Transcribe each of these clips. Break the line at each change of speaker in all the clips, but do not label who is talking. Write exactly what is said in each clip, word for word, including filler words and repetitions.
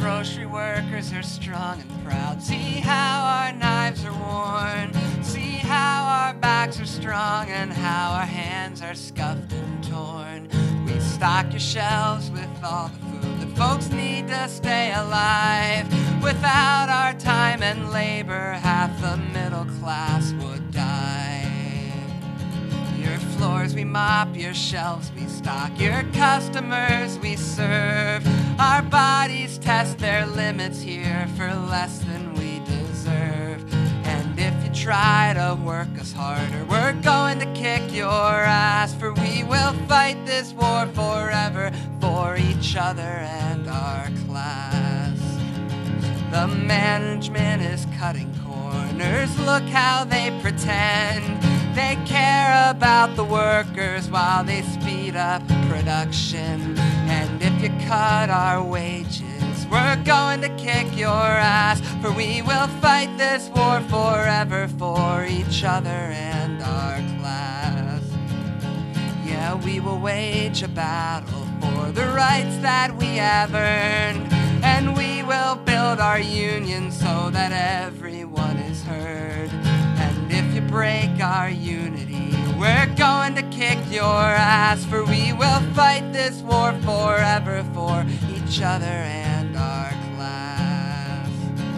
grocery workers are strong and proud. See how our knives are worn. See how our backs are strong and how our hands are scuffed and torn. We stock your shelves with all the food that folks need to stay alive. Without our time and labor, half the middle class would die. Your floors we mop, your shelves we stock, your customers we serve. Our bodies test their limits here for less than we deserve. And if you try to work us harder, we're going to kick your ass. For we will fight this war forever for each other and our class. The management is cutting corners, look how they pretend. They care about the workers while they speed up production. And if you cut our wages, we're going to kick your ass. For we will fight this war forever for each other and our class. Yeah, we will wage a battle for the rights that we have earned. And we will build our union so that everyone is heard. And if you break our unity, we're going to kick your ass. For we will fight this war forever for each other and our class.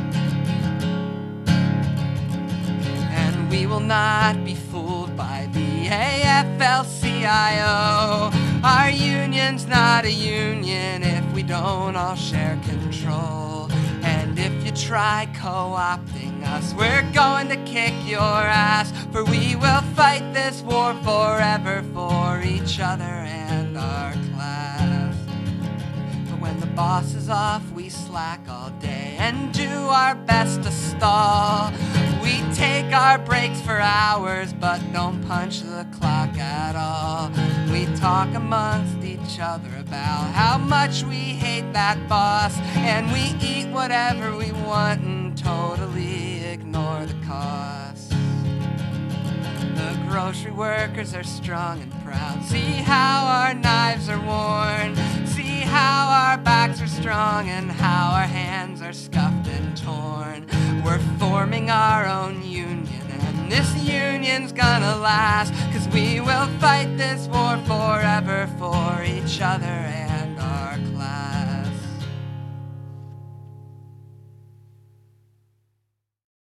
And we will not be fooled by the A F L C I O. Our union's not a union if we don't all share control. And if you try co-opting us, we're going to kick your ass. For we will fight this war forever for each other and our class. But when the boss is off, we slack all day and do our best to stall. We take our breaks for hours, but don't punch the clock at all. We talk amongst each other about how much we hate that boss. And we eat whatever we want and totally ignore the cost. The grocery workers are strong and proud. See how our knives are worn. See how our backs are strong and how our hands are scuffed and torn. We're forming our own union, and this union's gonna last. Cause we